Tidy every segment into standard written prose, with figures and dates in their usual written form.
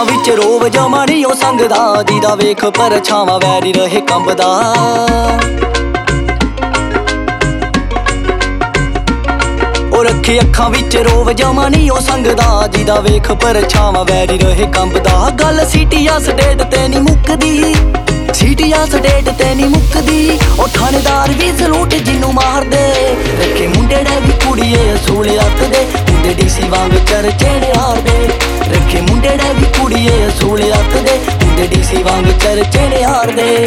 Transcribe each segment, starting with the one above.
ਅੱਖਾਂ ਵਿੱਚ ਰੋਵ ਜਮਾ ਨੀ ਉਹ ਸੰਗਦਾ, ਜਿਹਦਾ ਵੇਖ ਪਰਛਾਵਾਂ ਵੈਰੀ ਰਹੇ ਕੰਬਦਾ। ਉਹ ਰੱਖੇ ਅੱਖਾਂ ਵਿੱਚ ਰੋਵ ਜਮਾ ਨੀ ਉਹ ਸੰਗਦਾ, ਜਿਹਦਾ ਵੇਖ ਪਰਛਾਵਾਂ ਵੈਰੀ ਰਹੇ ਕੰਬਦਾ। ਗੱਲ ਸੀਟੀਆ ਸਟੇਟ ਤੇ ਨੀ ਮੁੱਕਦੀ, ਸੀਟੀਆ ਸਟੇਟ ਤੇ ਨੀ ਮੁੱਕਦੀ। ਉਹ ਥਾਣੇਦਾਰ ਵੀ ਸਲੂਟ ਜਿਹਨੂੰ ਮਾਰਦੇ, ਰੱਖੇ ਮੁੰਡੇ ਨੇ ਵੀ ਕੁੜੀਏ ਅਸੂਲ ਰੱਖਦੇ। ਹੁੰਦੇ ਡੀਸੀ ਵਾਂਗ ਚਰਚੇ ਨਿਹਾਰਦੇ, ਰੱਖੇ ਮੁੰਡੇ ਨੇ ਵੀ ਕੁੜੀਏ ਅਸੂਲ ਰੱਖਦੇ। ਹੁੰਦੇ ਡੀਸੀ ਵਾਂਗ ਚਰਚੇ ਨਿਹਾਰਦੇ।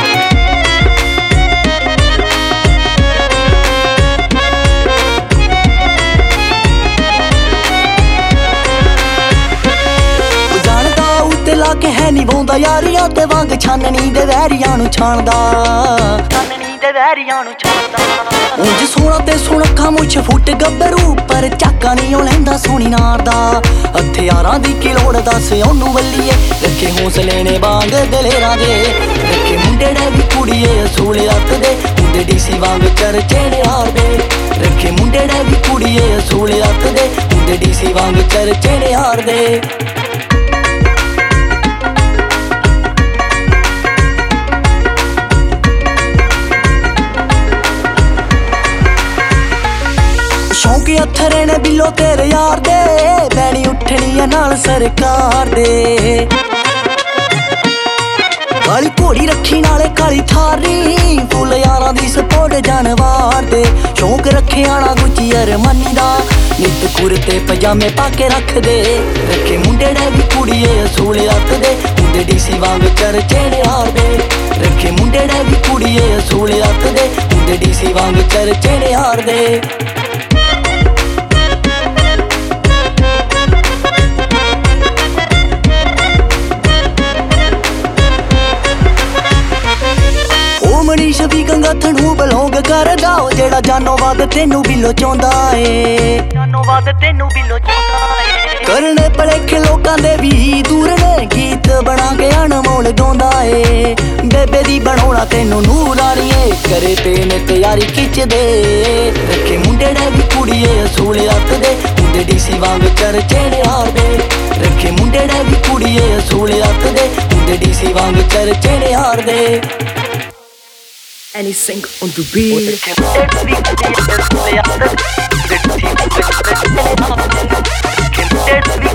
ਲਾ ਕੇ ਹੈ ਨਿਭਾਉਂਦਾ ਯਾਰੀਆਂ ਤੇ ਵਾਂਗ ਛਾਨਣੀ ਦੇ ਵੈਰੀਆਂ ਨੂੰ ਛਾਣਦਾ, ਛਾਨਣੀ ਦੇ ਵੈਰੀਆਂ ਨੂੰ ਛਾਣਦਾ। ਉਂਝ ਸੋਹਣਾ ਤੇ ਸੁਣਖਾ ਮੁੱਛ ਫੁੱਟ ਗੱਭਰੂ, ਪਰ ਝਾਕਾ ਨਹੀਂ ਉਹ ਲੈਂਦਾ ਸੋਹਣੀ ਨਾਰ ਦਾ। ਹਥਿਆਰਾਂ ਦੀ ਕੀ ਲੋੜ ਦੱਸ ਉਹਨੂੰ ਵੱਲੀਏ, ਰੱਖੇ ਹੌਸਲੇ ਨੇ ਵਾਂਗ ਦਲੇਰਾਂ ਦੇ। ਰੱਖੇ ਮੁੰਡੇ ਨੇ ਵੀ ਕੁੜੀਏ ਅਸੂਲ ਰੱਖਦੇ, ਹੁੰਦੇ ਡੀਸੀ ਵਾਂਗ ਚਰਚੇ ਨਿਹਾਰਦੇ। ਰੱਖੇ ਮੁੰਡੇ ਨੇ ਵੀ ਕੁੜੀਏ ਅਸੂਲ ਰੱਖਦੇ, ਹੁੰਦੇ ਡੀਸੀ ਵਾਂਗ ਚਰਚੇ ਨਿਹਾਰਦੇ। ਸ਼ੌਂਕੀ ਅਥਰੇ ਨੇ ਬਿੱਲੋ ਤੇਰੇ ਯਾਰ ਦੇ, ਬੈਣੀ ਉੱਠਣੀ ਆ ਨਾਲ ਸਰਕਾਰ ਦੇ। ਕਾਲੀ ਘੋੜੀ ਰੱਖੀ ਨਾਲੇ ਕਾਲੀ ਥਾਰੀ, ਫੁੱਲ ਯਾਰਾਂ ਦੀ ਸਪੋਰਟ ਜਾਨਵਾਰ ਦੇ। ਸ਼ੌਂਕ ਰੱਖਿਆ ਨਾ ਗੁੱਚੀ ਅਰਮਾਨੀ ਦਾ, ਨਿੱਤ ਕੁਰਤੇ ਪਜਾਮੇ ਪਾ ਕੇ ਰੱਖਦੇ। ਰੱਖੇ ਮੁੰਡੇ ਨੇ ਵੀ ਕੁੜੀਏ ਅਸੂਲ ਰੱਖਦੇ, ਹੁੰਦੇ ਡੀਸੀ ਵਾਂਗ ਚਰਚੇ ਨਿਹਾਰਦੇ। ਰੱਖੇ ਮੁੰਡੇ ਨੇ ਵੀ ਕੁੜੀਏ ਅਸੂਲ ਰੱਖਦੇ, ਹੁੰਦੇ ਡੀਸੀ ਵਾਂਗ ਚਰਚੇ ਨਿਹਾਰਦੇ। ਮਨੀਸ਼ ਵੀ ਗੰਗਾਥਣ ਨੂੰ ਬਲੌਂਗ ਕਰਦਾ, ਉਹ ਜਿਹੜਾ ਜਾਨੋਂ ਵੱਧ ਤੈਨੂੰ ਬਿੱਲੋ ਚਾਹੁੰਦਾ ਏ, ਜਾਨੋਂ ਵੱਧ ਤੈਨੂੰ ਬਿੱਲੋ ਚਾਹੁੰਦਾ ਏ। ਕਰਨੇ ਭਲੇਖੇ ਲੋਕਾਂ ਦੇ ਵੀ ਦੂਰ ਨੇ, ਗੀਤ ਬਣਾ ਕੇ ਅਨਮੋਲ ਗਾਉਂਦਾ ਏ। ਬੇਬੇ ਦੀ ਬਣਾਉਣਾ ਤੈਨੂੰ ਨੂਰਾਨੀਏ, ਕਰੇ ਪੇ ਨੇ ਤਿਆਰੀ ਖਿੱਚਦੇ। ਰੱਖੇ ਮੁੰਡੇ ਨੇ ਵੀ ਕੁੜੀਏ ਅਸੂਲ ਰੱਖਦੇ, ਹੁੰਦੇ ਡੀਸੀ ਵਾਂਗ ਚਰਚੇ ਨਿਹਾਰਦੇ। ਰੱਖੇ ਮੁੰਡੇ ਨੇ ਵੀ ਕੁੜੀਏ ਅਸੂਲ ਰੱਖਦੇ, ਹੁੰਦੇ ਡੀਸੀ ਵਾਂਗ ਚਰਚੇ ਨਿਹਾਰਦੇ। Anything on the beat. Can